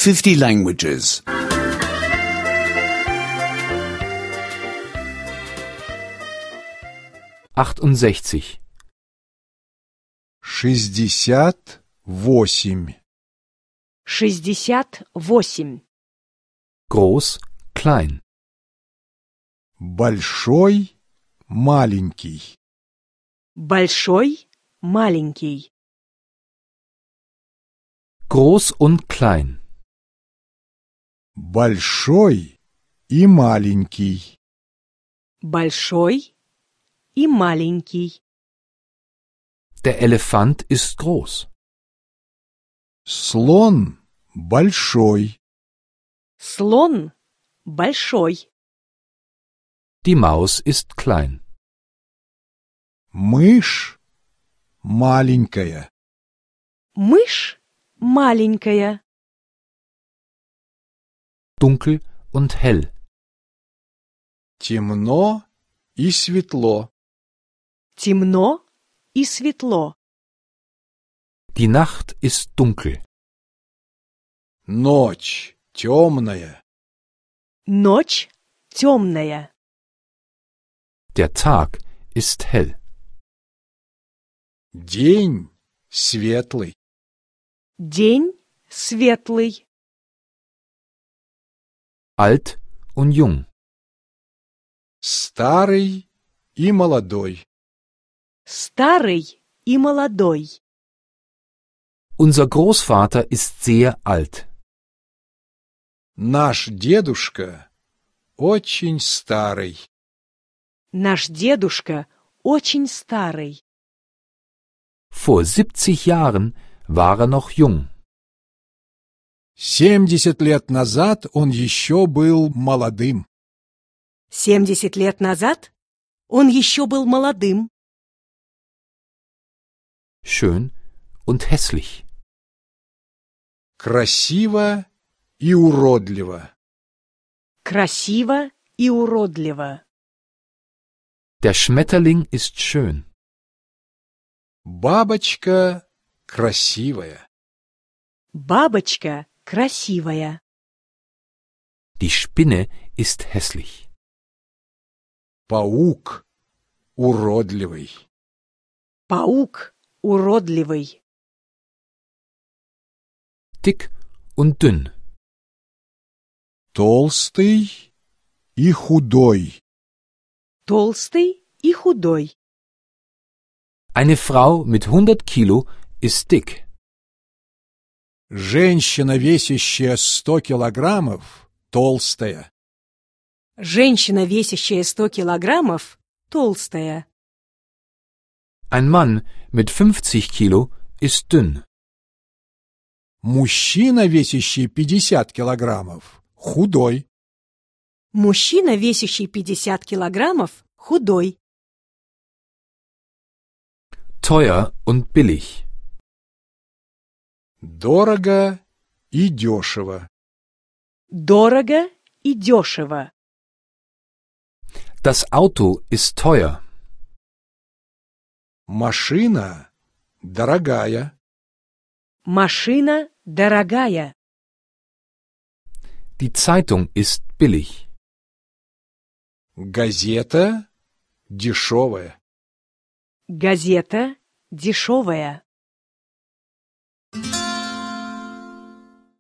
50 languages. 68. 68. 68. Groß, klein. Большой, маленький. Большой, маленький. Groß und klein. Большой и маленький. Большой и маленький. Der Elefant ist groß. Слон большой. Слон большой. Die Maus ist klein. Мышь маленькая. Мышь маленькая. Dunkel und hell. Темно и светло. Темно и светло. Die Nacht ist dunkel. Ночь темная. Ночь темная. Der Tag ist hell. День светлый. День светлый. Alt und jung. Старый и молодой. Старый и молодой. Unser Großvater ist sehr alt. Наш дедушка очень старый. Наш дедушка очень старый. Vor 70 Jahren war er noch jung. 70 лет назад он еще был молодым. 70 лет назад он еще был молодым. Schön und hässlich. Красиво и уродливо. Красиво и уродливо. Der Schmetterling ist schön. Бабочка красивая. Бабочка красивая. Die Spinne ist hässlich. Паук уродливый. Паук уродливый. Dick und dünn. Толстый и худой. Толстый и худой. Eine Frau mit 100 Kilo ist dick. Женщина, весящая 100 килограммов, толстая. Женщина, весящая 100 килограммов, толстая. Ein Mann mit 50 Kilo ist dünn. Мужчина, весящий 50 килограммов, худой. Мужчина, весящий 50 килограммов, худой. Teuer und billig. Дорого и дешево. Дорого и дешево. Das Auto ist teuer. Машина дорогая. Машина дорогая. Die Zeitung ist billig. Газета дешевая. Газета дешевая.